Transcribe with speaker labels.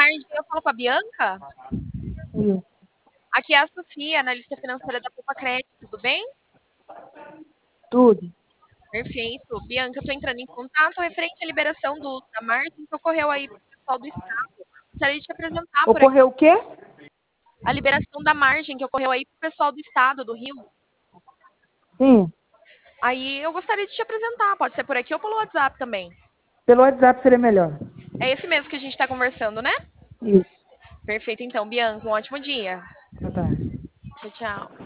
Speaker 1: tarde, eu falo com a Bianca.
Speaker 2: Isso.
Speaker 1: Aqui é a Sofia, analista financeira da Poupa Crédito, tudo bem?
Speaker 2: Tudo.
Speaker 1: Perfeito. Bianca, eu estou entrando em contato referente à liberação da margem que ocorreu aí para o pessoal do Estado. Gostaria de te apresentar por aqui
Speaker 2: Ocorreu o quê?
Speaker 1: a liberação da margem que ocorreu aí para o pessoal do Estado, do Rio.
Speaker 2: Sim.
Speaker 1: Aí eu gostaria de te apresentar, pode ser por aqui ou pelo WhatsApp também.
Speaker 2: Pelo WhatsApp seria melhor.
Speaker 1: É esse mesmo que a gente está conversando, né?
Speaker 2: Isso.
Speaker 1: Perfeito, então, Bianca, um ótimo dia.
Speaker 2: Boa tarde.
Speaker 1: Tchau, tchau.